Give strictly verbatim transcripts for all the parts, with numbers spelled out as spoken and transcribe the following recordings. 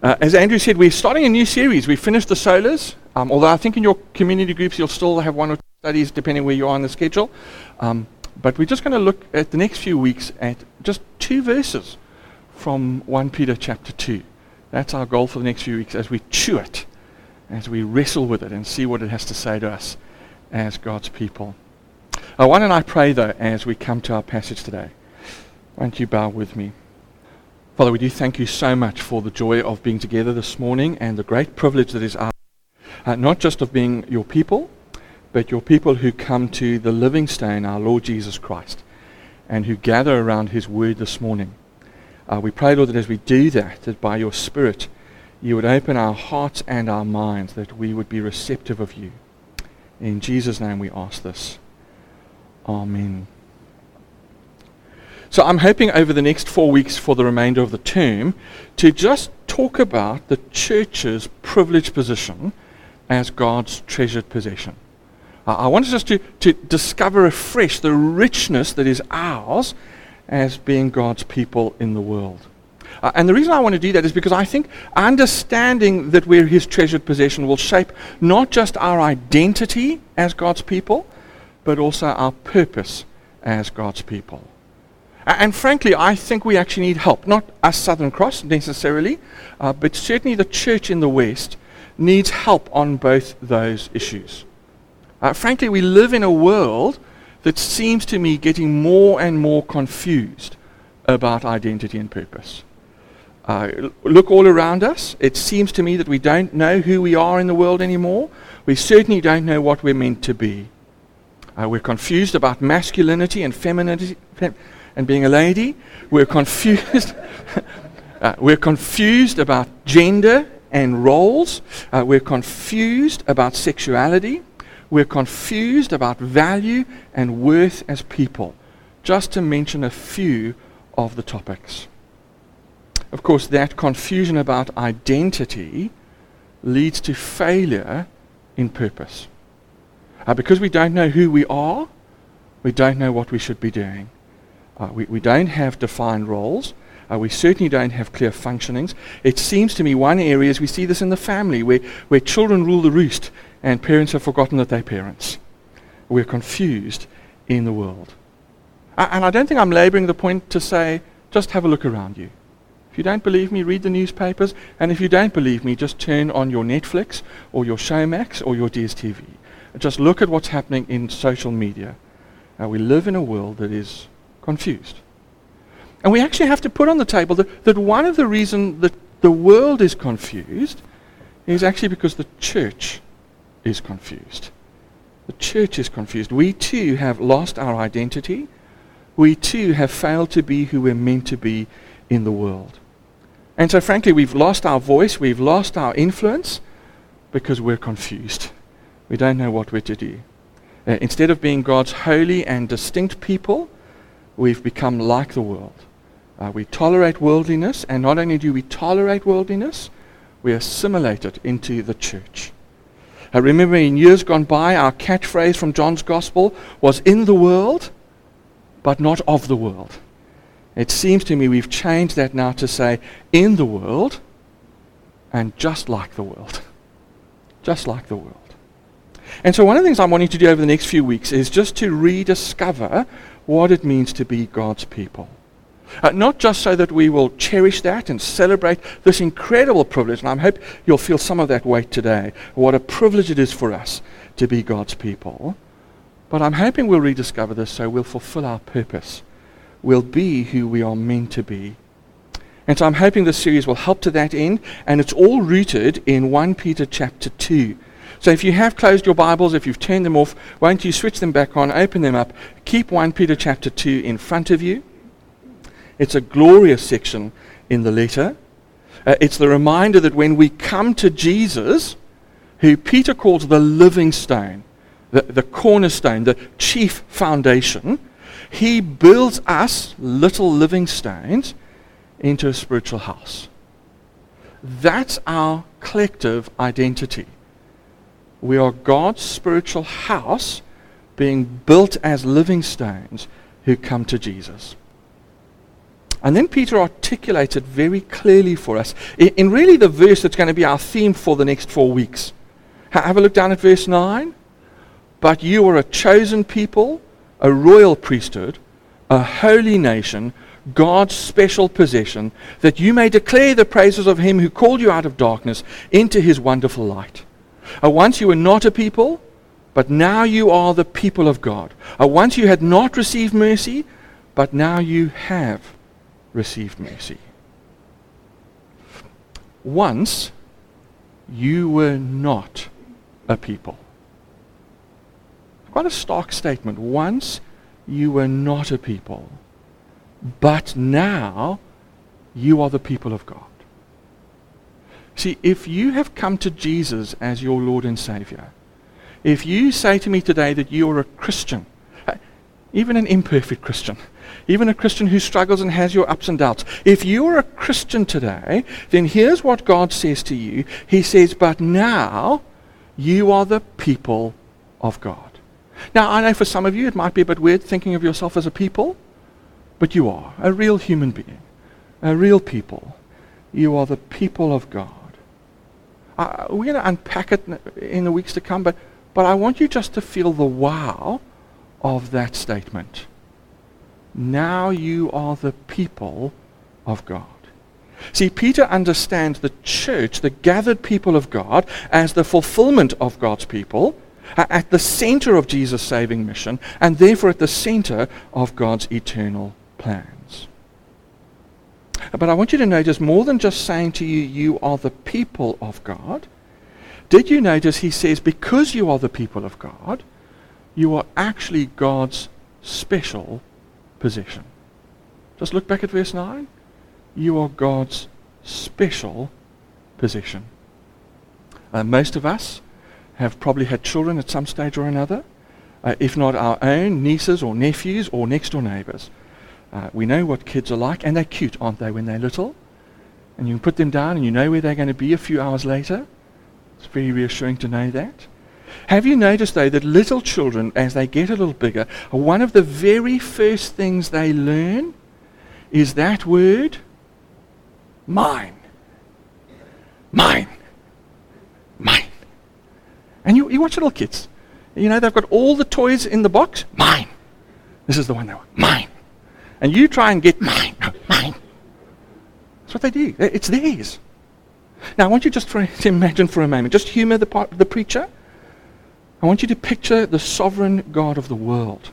Uh, as Andrew said, we're starting a new series. We finished the solas, um, although I think in your community groups you'll still have one or two studies depending where you are on the schedule. Um, but we're just going to look at the next few weeks at just two verses from First Peter chapter two. That's our goal for the next few weeks as we chew it, as we wrestle with it and see what it has to say to us as God's people. Uh, why don't I pray, though, as we come to our passage today? Won't you bow with me? Father, we do thank you so much for the joy of being together this morning and the great privilege that is ours, uh, not just of being your people, but your people who come to the living stone, our Lord Jesus Christ, and who gather around his word this morning. Uh, we pray, Lord, that as we do that, that by your Spirit, you would open our hearts and our minds, that we would be receptive of you. In Jesus' name we ask this. Amen. So I'm hoping over the next four weeks for the remainder of the term to just talk about the church's privileged position as God's treasured possession. Uh, I want us to, to discover afresh the richness that is ours as being God's people in the world. Uh, and the reason I want to do that is because I think understanding that we're his treasured possession will shape not just our identity as God's people, but also our purpose as God's people. And frankly, I think we actually need help. Not us Southern Cross necessarily, uh, but certainly the church in the West needs help on both those issues. Uh, frankly, we live in a world that seems to me getting more and more confused about identity and purpose. Uh, look all around us. It seems to me that we don't know who we are in the world anymore. We certainly don't know what we're meant to be. Uh, we're confused about masculinity and femininity. Fem- and being a lady. We're confused. uh, we're confused about gender and roles. Uh, we're confused about sexuality. We're confused about value and worth as people, just to mention a few of the topics. Of course, that confusion about identity leads to failure in purpose. Uh, because we don't know who we are, we don't know what we should be doing. Uh, we, we don't have defined roles. Uh, we certainly don't have clear functionings. It seems to me one area is we see this in the family where, where children rule the roost and parents have forgotten that they're parents. We're confused in the world. Uh, and I don't think I'm laboring the point to say, just have a look around you. If you don't believe me, read the newspapers. And if you don't believe me, just turn on your Netflix or your Showmax or your D S T V. Just look at what's happening in social media. Uh, we live in a world that is confused. And we actually have to put on the table that, that one of the reasons that the world is confused is actually because the church is confused. The church is confused. We too have lost our identity. We too have failed to be who we're meant to be in the world. And so frankly, we've lost our voice, we've lost our influence because we're confused. We don't know what we're to do. Uh, instead of being God's holy and distinct people, we've become like the world. Uh, we tolerate worldliness, and not only do we tolerate worldliness, we assimilate it into the church. I remember in years gone by, our catchphrase from John's Gospel was in the world, but not of the world. It seems to me we've changed that now to say in the world and just like the world. Just like the world. And so one of the things I'm wanting to do over the next few weeks is just to rediscover what it means to be God's people. Uh, not just so that we will cherish that and celebrate this incredible privilege, and I hope you'll feel some of that weight today, what a privilege it is for us to be God's people, but I'm hoping we'll rediscover this so we'll fulfill our purpose. We'll be who we are meant to be. And so I'm hoping this series will help to that end, and it's all rooted in First Peter chapter two. So if you have closed your Bibles, if you've turned them off, won't you switch them back on, open them up, keep First Peter chapter two in front of you. It's a glorious section in the letter. Uh, it's the reminder that when we come to Jesus, who Peter calls the living stone, the, the cornerstone, the chief foundation, he builds us, little living stones, into a spiritual house. That's our collective identity. We are God's spiritual house being built as living stones who come to Jesus. And then Peter articulates it very clearly for us in, in really the verse that's going to be our theme for the next four weeks. Ha- have a look down at verse nine. But you are a chosen people, a royal priesthood, a holy nation, God's special possession, that you may declare the praises of him who called you out of darkness into his wonderful light. Uh, once you were not a people, but now you are the people of God. Uh, once you had not received mercy, but now you have received mercy. Once you were not a people. Quite a stark statement. Once you were not a people, but now you are the people of God. See, if you have come to Jesus as your Lord and Savior, if you say to me today that you are a Christian, even an imperfect Christian, even a Christian who struggles and has your ups and downs, if you are a Christian today, then here's what God says to you. He says, but now you are the people of God. Now, I know for some of you it might be a bit weird thinking of yourself as a people, but you are a real human being, a real people. You are the people of God. Uh, we're going to unpack it in the weeks to come, but, but I want you just to feel the wow of that statement. Now you are the people of God. See, Peter understands the church, the gathered people of God, as the fulfillment of God's people, at the center of Jesus' saving mission, and therefore at the center of God's eternal plans. But I want you to notice, more than just saying to you, you are the people of God, did you notice he says, because you are the people of God, you are actually God's special possession. Just look back at verse nine. You are God's special possession. Uh, most of us have probably had children at some stage or another, uh, if not our own nieces or nephews or next door neighbors. Uh, we know what kids are like, and they're cute, aren't they, when they're little? And you can put them down and you know where they're going to be a few hours later. It's very reassuring to know that. Have you noticed, though, that little children, as they get a little bigger, one of the very first things they learn is that word, mine. Mine. Mine. And you, you watch little kids. You know, they've got all the toys in the box. Mine. This is the one they want. Mine. And you try and get mine. No, mine. That's what they do. It's theirs. Now, I want you just for, to imagine for a moment, just humor the, part, the preacher. I want you to picture the sovereign God of the world.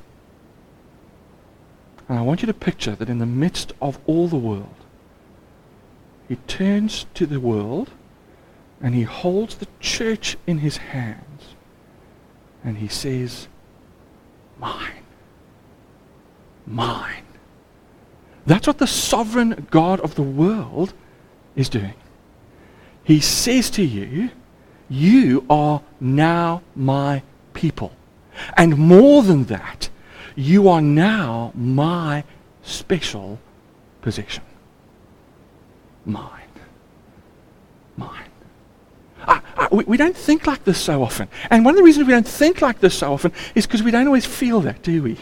And I want you to picture that in the midst of all the world, he turns to the world and he holds the church in his hands and he says, mine. Mine. That's what the sovereign God of the world is doing. He says to you, you are now my people. And more than that, you are now my special possession. Mine. Mine. I, I, we, we don't think like this so often. And one of the reasons we don't think like this so often is because we don't always feel that, do we?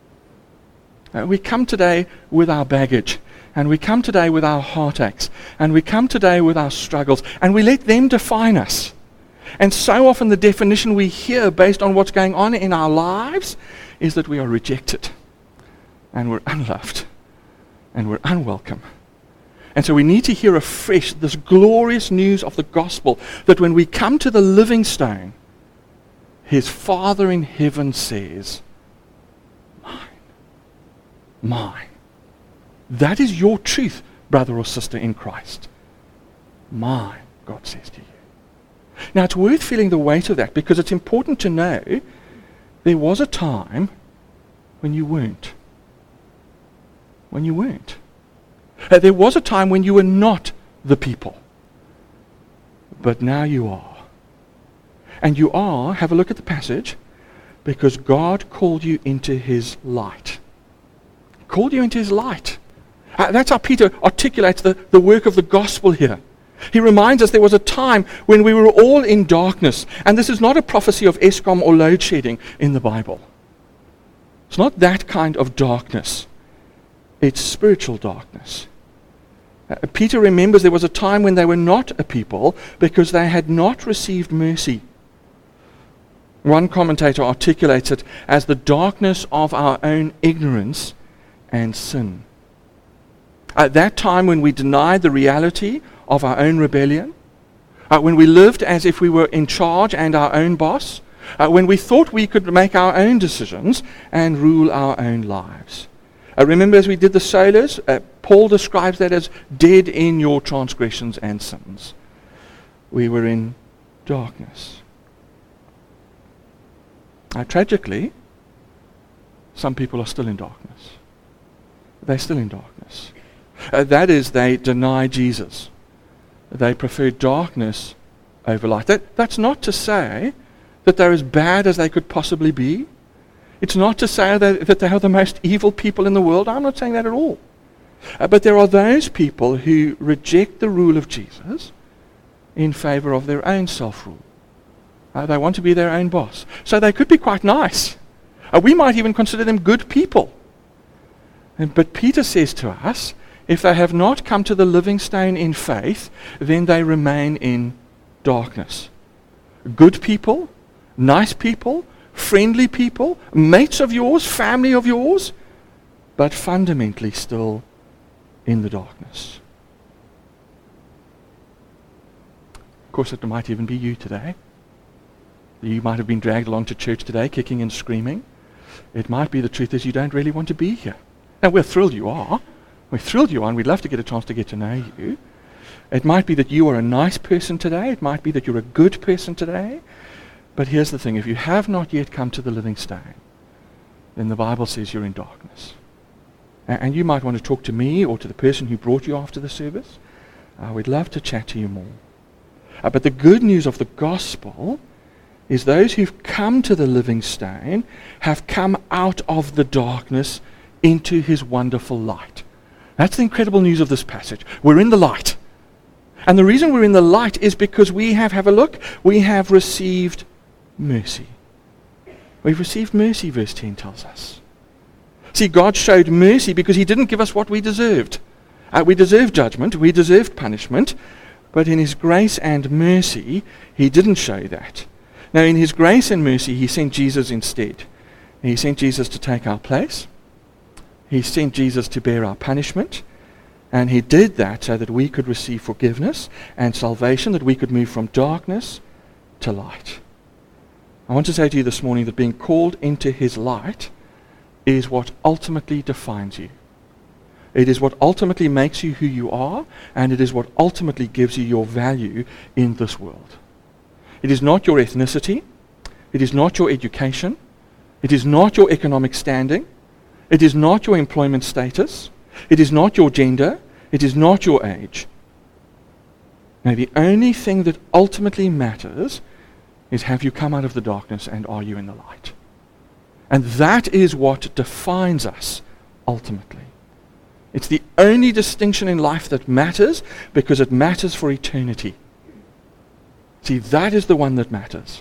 Uh, we come today with our baggage, and we come today with our heartaches, and we come today with our struggles, and we let them define us. And so often the definition we hear based on what's going on in our lives is that we are rejected, and we're unloved, and we're unwelcome. And so we need to hear afresh this glorious news of the gospel, that when we come to the living stone, his Father in heaven says, mine. Mine. That is your truth, brother or sister in Christ. Mine, God says to you. Now, it's worth feeling the weight of that, because it's important to know there was a time when you weren't. When you weren't. Uh, there was a time when you were not the people. But now you are. And you are, have a look at the passage, because God called you into his light. Called you into his light. Uh, that's how Peter articulates the, the work of the gospel here. He reminds us there was a time when we were all in darkness. And this is not a prophecy of ESCOM or load shedding in the Bible. It's not that kind of darkness. It's spiritual darkness. Uh, Peter remembers there was a time when they were not a people because they had not received mercy. One commentator articulates it as the darkness of our own ignorance and sin. At that time when we denied the reality of our own rebellion, uh, when we lived as if we were in charge and our own boss, uh, when we thought we could make our own decisions and rule our own lives. Uh, remember, as we did the solas, uh, Paul describes that as dead in your transgressions and sins. We were in darkness. Now, tragically, some people are still in darkness. They're still in darkness. Uh, that is, they deny Jesus. They prefer darkness over light. That, that's not to say that they're as bad as they could possibly be. It's not to say that, that they are the most evil people in the world. I'm not saying that at all. Uh, but there are those people who reject the rule of Jesus in favor of their own self-rule. Uh, they want to be their own boss. So they could be quite nice. Uh, we might even consider them good people. And, but Peter says to us, if they have not come to the living stone in faith, then they remain in darkness. Good people, nice people, friendly people, mates of yours, family of yours, but fundamentally still in the darkness. Of course, it might even be you today. You might have been dragged along to church today, kicking and screaming. It might be the truth is you don't really want to be here. Now, we're thrilled you are. We're thrilled you are, and we'd love to get a chance to get to know you. It might be that you are a nice person today. It might be that you're a good person today. But here's the thing. If you have not yet come to the living stone, then the Bible says you're in darkness. A- and you might want to talk to me or to the person who brought you after the service. Uh, we'd love to chat to you more. Uh, but the good news of the gospel is those who've come to the living stone have come out of the darkness into his wonderful light. That's the incredible news of this passage. We're in the light. And the reason we're in the light is because we have, have a look, we have received mercy. We've received mercy, verse ten tells us. See, God showed mercy because he didn't give us what we deserved. Uh, we deserved judgment, we deserved punishment, but in his grace and mercy, he didn't show that. Now, in his grace and mercy, he sent Jesus instead. He sent Jesus to take our place. He sent Jesus to bear our punishment. And he did that so that we could receive forgiveness and salvation, that we could move from darkness to light. I want to say to you this morning that being called into his light is what ultimately defines you. It is what ultimately makes you who you are, and it is what ultimately gives you your value in this world. It is not your ethnicity. It is not your education. It is not your economic standing. It is not your employment status. It is not your gender. It is not your age. Now, the only thing that ultimately matters is, have you come out of the darkness and are you in the light? And that is what defines us ultimately. It's the only distinction in life that matters because it matters for eternity. See, that is the one that matters.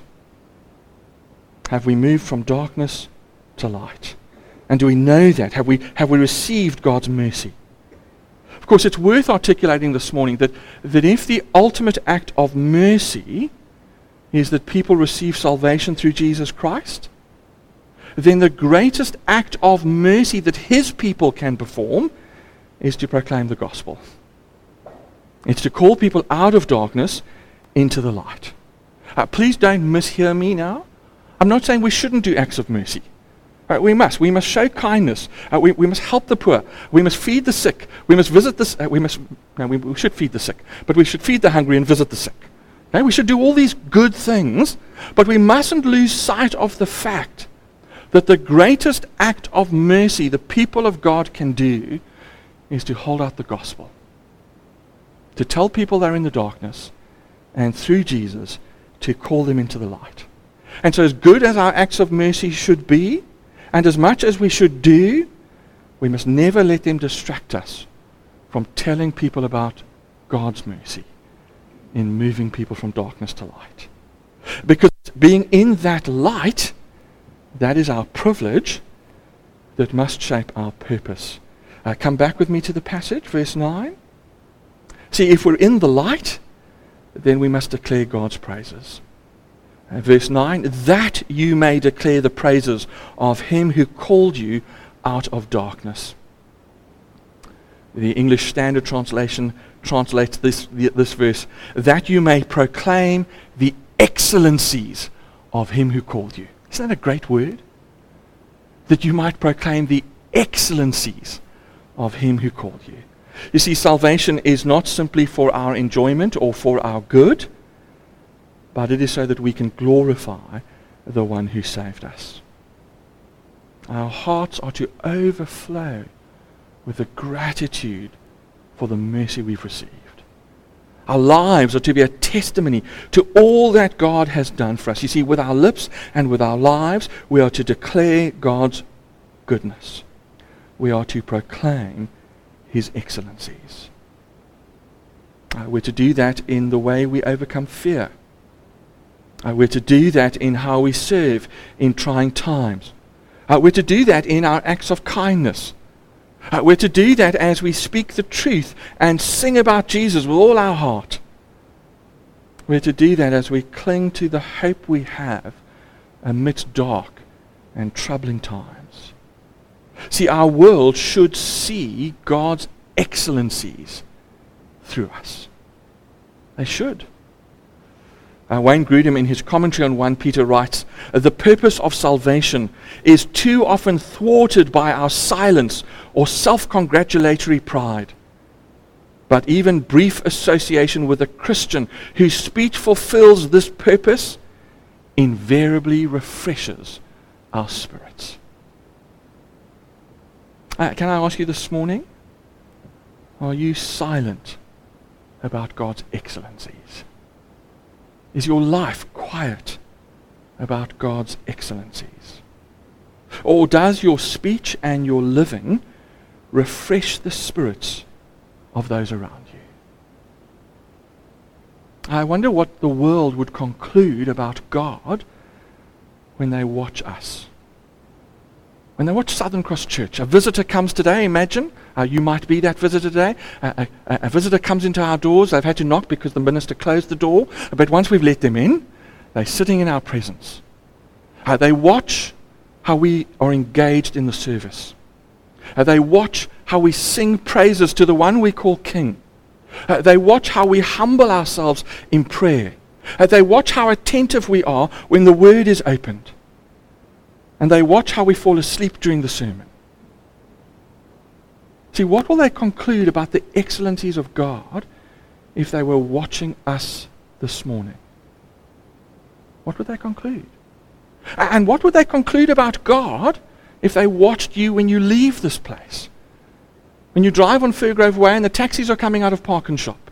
Have we moved from darkness to light? And do we know that? Have we, have we received God's mercy? Of course, it's worth articulating this morning that, that if the ultimate act of mercy is that people receive salvation through Jesus Christ, then the greatest act of mercy that his people can perform is to proclaim the gospel. It's to call people out of darkness into the light. Uh, please don't mishear me now. I'm not saying we shouldn't do acts of mercy. Uh, we must. We must show kindness. Uh, we, we must help the poor. We must feed the sick. We must visit the uh, we must. No, we, we should feed the sick, but we should feed the hungry and visit the sick. Okay? We should do all these good things, but we mustn't lose sight of the fact that the greatest act of mercy the people of God can do is to hold out the gospel, to tell people they're in the darkness, and through Jesus to call them into the light. And so as good as our acts of mercy should be, and as much as we should do, we must never let them distract us from telling people about God's mercy in moving people from darkness to light. Because being in that light, that is our privilege that must shape our purpose. Uh, come back with me to the passage, verse nine. See, if we're in the light, then we must declare God's praises. Uh, verse nine, that you may declare the praises of him who called you out of darkness. The English Standard Translation translates this, this verse, that you may proclaim the excellencies of him who called you. Isn't that a great word? That you might proclaim the excellencies of him who called you. You see, salvation is not simply for our enjoyment or for our good, but it is so that we can glorify the one who saved us. Our hearts are to overflow with the gratitude for the mercy we've received. Our lives are to be a testimony to all that God has done for us. You see, with our lips and with our lives, we are to declare God's goodness. We are to proclaim his excellencies. Uh, we're to do that in the way we overcome fear. Uh, we're to do that in how we serve in trying times. Uh, we're to do that in our acts of kindness. Uh, we're to do that as we speak the truth and sing about Jesus with all our heart. We're to do that as we cling to the hope we have amidst dark and troubling times. See, our world should see God's excellencies through us. They should. Uh, Wayne Grudem, in his commentary on First Peter, writes, the purpose of salvation is too often thwarted by our silence or self-congratulatory pride. But even brief association with a Christian whose speech fulfills this purpose invariably refreshes our spirits. Uh, can I ask you this morning, are you silent about God's excellencies? Is your life quiet about God's excellencies? Or does your speech and your living refresh the spirits of those around you? I wonder what the world would conclude about God when they watch us. When they watch Southern Cross Church, a visitor comes today, imagine, uh, you might be that visitor today. Uh, a, a visitor comes into our doors. They've had to knock because the minister closed the door. But once we've let them in, they're sitting in our presence. Uh, they watch how we are engaged in the service. Uh, they watch how we sing praises to the one we call King. Uh, they watch how we humble ourselves in prayer. Uh, they watch how attentive we are when the word is opened. And they watch how we fall asleep during the sermon. See, what will they conclude about the excellencies of God if they were watching us this morning? What would they conclude? And what would they conclude about God if they watched you when you leave this place? When you drive on Fairgrove Way and the taxis are coming out of Park and Shop?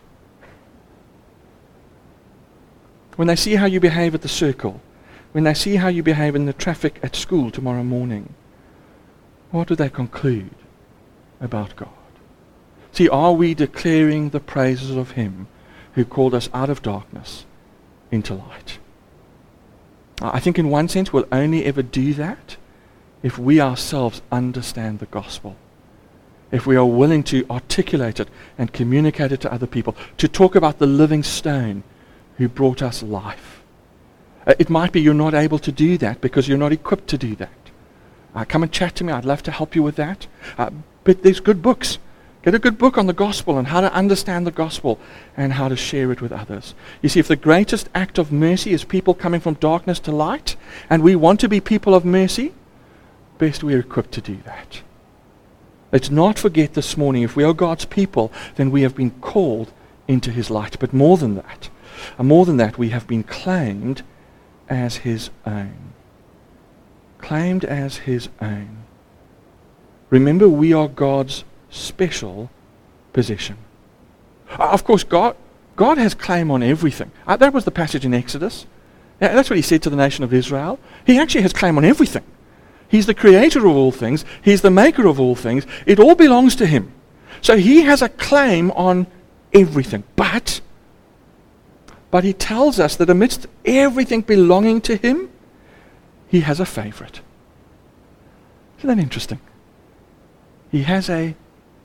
When they see how you behave at the circle? When they see how you behave in the traffic at school tomorrow morning? What do they conclude about God? See, are we declaring the praises of him who called us out of darkness into light? I think in one sense we'll only ever do that if we ourselves understand the gospel. If we are willing to articulate it and communicate it to other people, to talk about the living stone who brought us life. Uh, it might be you're not able to do that because you're not equipped to do that. Uh, come and chat to me. I'd love to help you with that. Uh, but there's good books. Get a good book on the gospel and how to understand the gospel and how to share it with others. You see, if the greatest act of mercy is people coming from darkness to light, and we want to be people of mercy, best we're equipped to do that. Let's not forget this morning, if we are God's people, then we have been called into his light. But more than that, and more than that, we have been claimed as his own. Claimed as his own. Remember, we are God's special possession. Uh, of course, God, God has claim on everything. Uh, that was the passage in Exodus. Uh, that's what he said to the nation of Israel. He actually has claim on everything. He's the creator of all things. He's the maker of all things. It all belongs to him. So he has a claim on everything. But, but he tells us that amidst everything belonging to him, he has a favorite. Isn't that interesting? He has a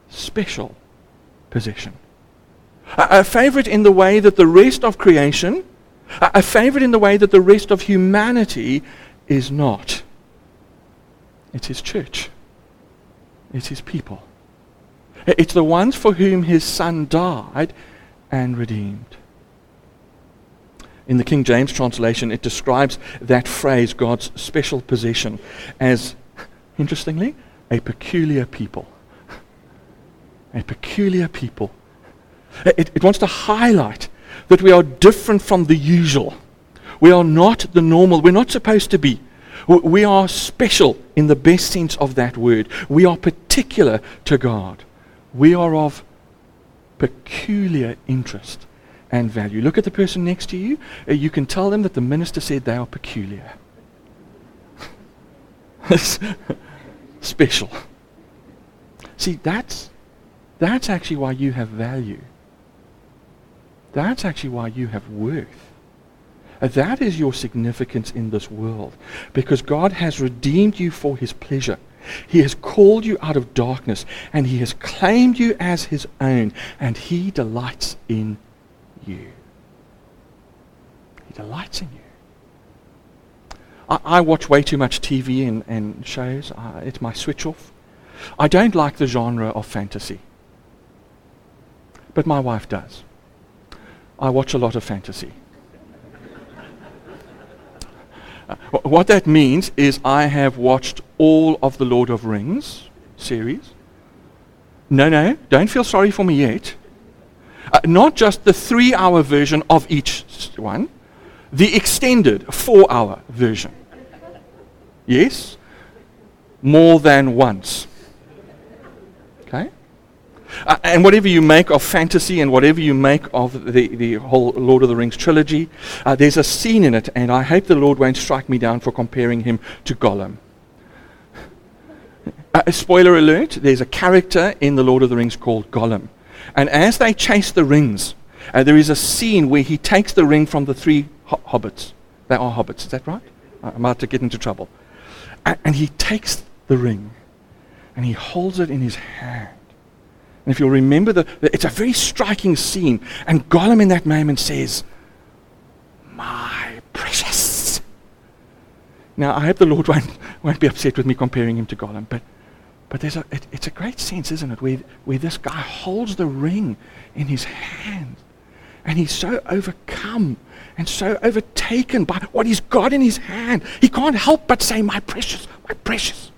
special possession. A, a favorite in the way that the rest of creation, a, a favorite in the way that the rest of humanity is not. It's his church. It's his people. It's the ones for whom his son died and redeemed. In the King James translation, it describes that phrase, God's special possession, as, interestingly, a peculiar people. A peculiar people. It, it wants to highlight that we are different from the usual. We are not the normal. We're not supposed to be. We are special in the best sense of that word. We are particular to God. We are of peculiar interest and value. Look at the person next to you. Uh, you can tell them that the minister said they are peculiar. Special. See, that's that's actually why you have value. That's actually why you have worth. Uh, that is your significance in this world. Because God has redeemed you for his pleasure. He has called you out of darkness, and he has claimed you as his own, and he delights in you. He delights in you. I, I watch way too much T V and, and shows. Uh, it's my switch off. I don't like the genre of fantasy. But my wife does. I watch a lot of fantasy. Uh, what that means is I have watched all of the Lord of Rings series. No, no, don't feel sorry for me yet. Uh, not just the three-hour version of each one, the extended four-hour version. Yes? More than once. Okay? Uh, and whatever you make of fantasy and whatever you make of the, the whole Lord of the Rings trilogy, uh, there's a scene in it, and I hope the Lord won't strike me down for comparing him to Gollum. Uh, spoiler alert, there's a character in the Lord of the Rings called Gollum. And as they chase the rings, uh, there is a scene where he takes the ring from the three ho- hobbits. They are hobbits, is that right? I'm about to get into trouble. A- and he takes the ring, and he holds it in his hand. And if you'll remember, the, the, it's a very striking scene. And Gollum in that moment says, "My precious." Now, I hope the Lord won't, won't be upset with me comparing him to Gollum, but But there's a, it, it's a great sense, isn't it, where, where this guy holds the ring in his hand. And he's so overcome and so overtaken by what he's got in his hand. He can't help but say, "My precious, my precious."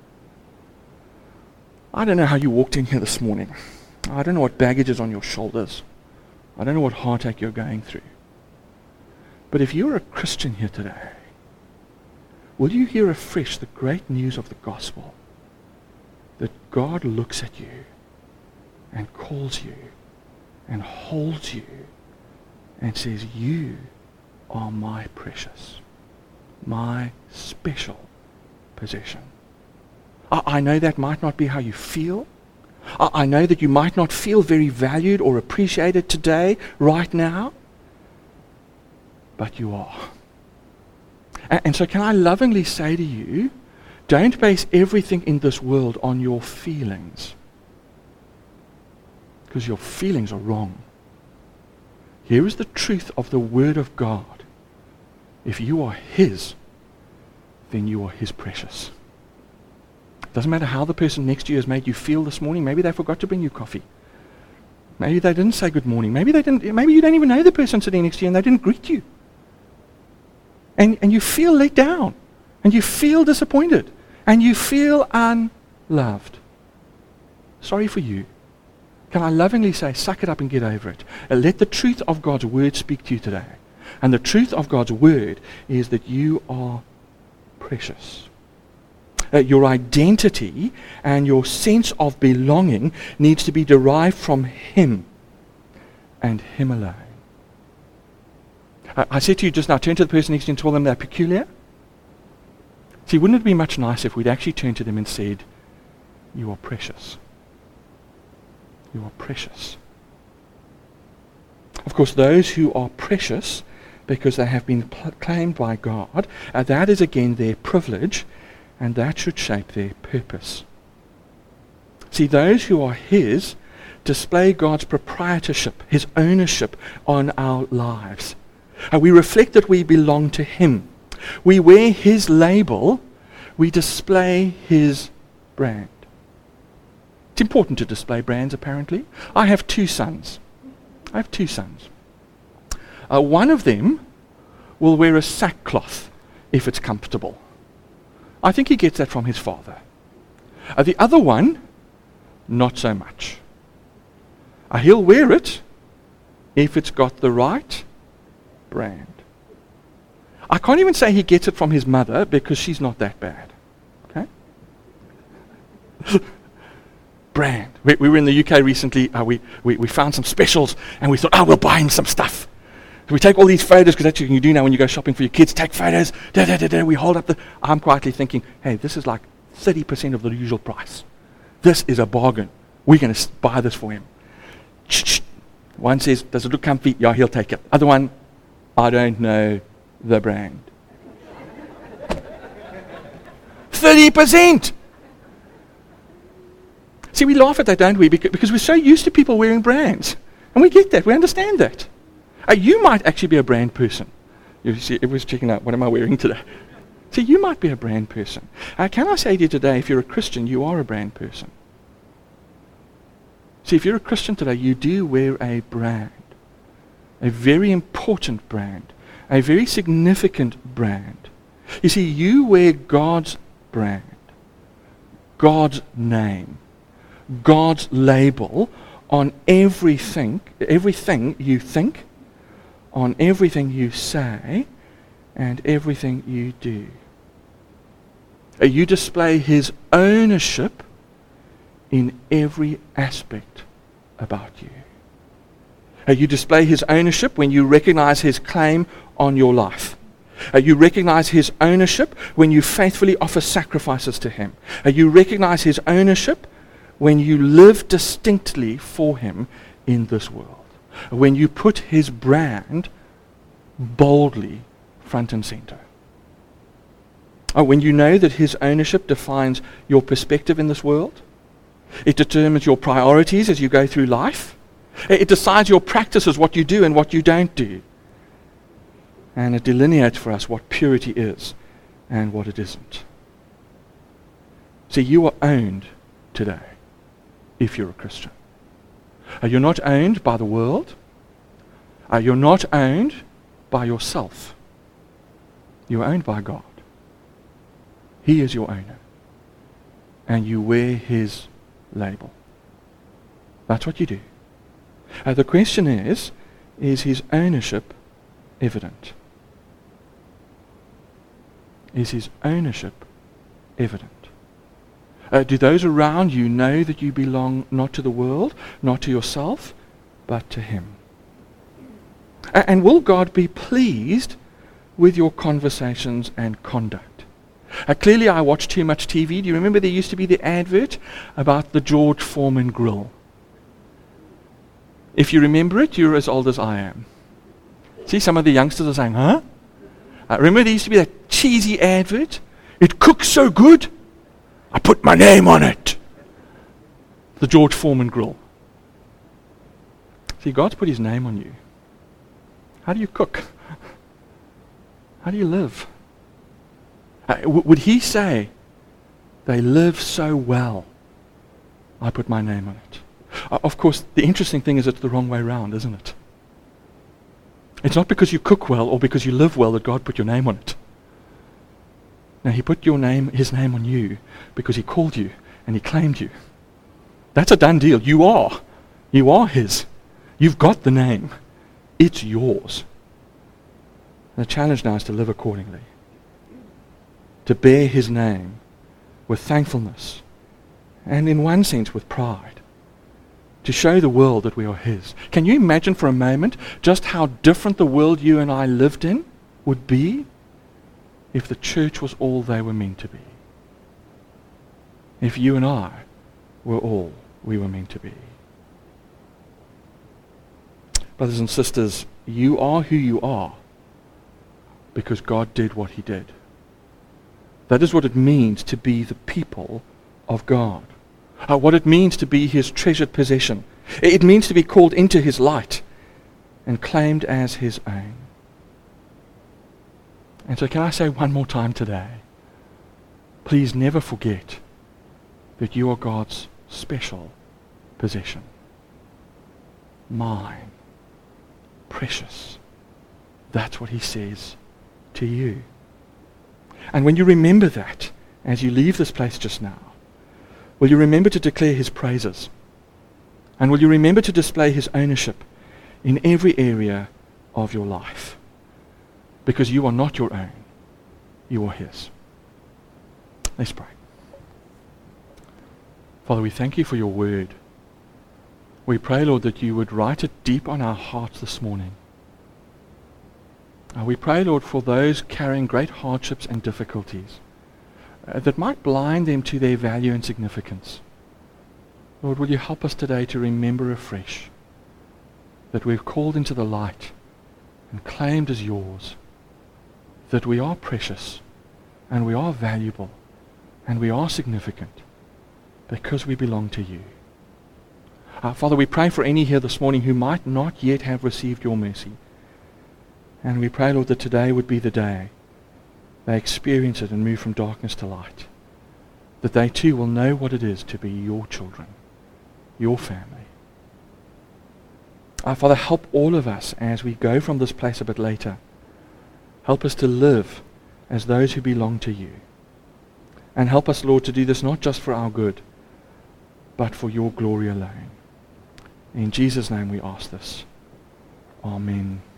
I don't know how you walked in here this morning. I don't know what baggage is on your shoulders. I don't know what heartache you're going through. But if you're a Christian here today, will you hear afresh the great news of the gospel? That God looks at you and calls you and holds you and says, "You are my precious, my special possession." I, I know that might not be how you feel. I, I know that you might not feel very valued or appreciated today, right now, but you are. And, and so can I lovingly say to you, don't base everything in this world on your feelings, because your feelings are wrong. Here is the truth of the Word of God. If you are his, then you are his precious. Doesn't matter how the person next to you has made you feel this morning. Maybe they forgot to bring you coffee. Maybe they didn't say good morning. Maybe they didn't. Maybe you don't even know the person sitting next to you and they didn't greet you. And and you feel let down, and you feel disappointed, and you feel unloved. Sorry for you. Can I lovingly say, suck it up and get over it. And let the truth of God's word speak to you today. And the truth of God's word is that you are precious. Uh, your identity and your sense of belonging needs to be derived from him and him alone. I, I said to you just now, turn to the person next to you and tell them they're peculiar. See, wouldn't it be much nicer if we'd actually turned to them and said, "You are precious. You are precious." Of course, those who are precious because they have been pl- claimed by God, uh, that is again their privilege, and that should shape their purpose. See, those who are his display God's proprietorship, his ownership on our lives. And we reflect that we belong to him. We wear his label. We display his brand. It's important to display brands, apparently. I have two sons. I have two sons. Uh, one of them will wear a sackcloth if it's comfortable. I think he gets that from his father. Uh, the other one, not so much. Uh, he'll wear it if it's got the right brand. I can't even say he gets it from his mother because she's not that bad. Okay? Brand. We, we were in the U K recently. Uh, we, we, we found some specials and we thought, oh, we'll buy him some stuff. So we take all these photos, because that's what you do now when you go shopping for your kids. Take photos. Da, da, da, da. We hold up the... I'm quietly thinking, hey, this is like thirty percent of the usual price. This is a bargain. We're going to buy this for him. One says, does it look comfy? Yeah, he'll take it. Other one, I don't know the brand. thirty percent! See, we laugh at that, don't we? Beca- Because we're so used to people wearing brands. And we get that. We understand that. Uh, you might actually be a brand person. You see, everyone's checking out, what am I wearing today? See, you might be a brand person. Uh, can I say to you today, if you're a Christian, you are a brand person. See, if you're a Christian today, you do wear a brand. A very important brand. A very significant brand. You see, you wear God's brand. God's name. God's label on everything, everything you think, on everything you say, and everything you do. Uh, You display his ownership in every aspect about you. Uh, You display his ownership when you recognize his claim on your life. Uh, You recognize his ownership when you faithfully offer sacrifices to him. Uh, You recognize his ownership when you live distinctly for him in this world. When you put his brand boldly front and center. Oh, when you know that his ownership defines your perspective in this world. It determines your priorities as you go through life. It decides your practices, what you do and what you don't do. And it delineates for us what purity is and what it isn't. See, you are owned today if you're a Christian. Uh, You're not owned by the world. Uh, You're not owned by yourself. You're owned by God. He is your owner. And you wear his label. That's what you do. Uh, the question is, is his ownership evident? Is his ownership evident? Uh, do those around you know that you belong not to the world, not to yourself, but to him? A- and will God be pleased with your conversations and conduct? Uh, clearly I watch too much T V. Do you remember there used to be the advert about the George Foreman grill? If you remember it, you're as old as I am. See, some of the youngsters are saying, huh? Uh, remember there used to be that cheesy advert? It cooks so good, I put my name on it. The George Foreman grill. See, God's put his name on you. How do you cook? How do you live? Uh, w- would he say, they live so well, I put my name on it? Uh, of course, the interesting thing is it's the wrong way round, isn't it? It's not because you cook well or because you live well that God put your name on it. Now, he put your name, his name on you because he called you and he claimed you. That's a done deal. You are. You are his. You've got the name. It's yours. And the challenge now is to live accordingly. To bear his name with thankfulness and in one sense with pride. To show the world that we are his. Can you imagine for a moment just how different the world you and I lived in would be if the church was all they were meant to be? If you and I were all we were meant to be. Brothers and sisters, you are who you are because God did what he did. That is what it means to be the people of God. uh, what it means to be his treasured possession. It means to be called into his light and claimed as his own. And so can I say one more time today, please never forget that you are God's special possession. Mine. Precious. That's what he says to you. And when you remember that, as you leave this place just now, will you remember to declare his praises? And will you remember to display his ownership in every area of your life? Because you are not your own. You are his. Let's pray. Father, we thank you for your word. We pray, Lord, that you would write it deep on our hearts this morning. Uh, we pray, Lord, for those carrying great hardships and difficulties uh, that might blind them to their value and significance. Lord, will you help us today to remember afresh that we've called into the light and claimed as yours, that we are precious and we are valuable and we are significant because we belong to you. Uh, Father, we pray for any here this morning who might not yet have received your mercy. And we pray, Lord, that today would be the day they experience it and move from darkness to light. That they too will know what it is to be your children, your family. Our Father, help all of us as we go from this place a bit later. Help us to live as those who belong to you. And help us, Lord, to do this not just for our good, but for your glory alone. In Jesus' name we ask this. Amen.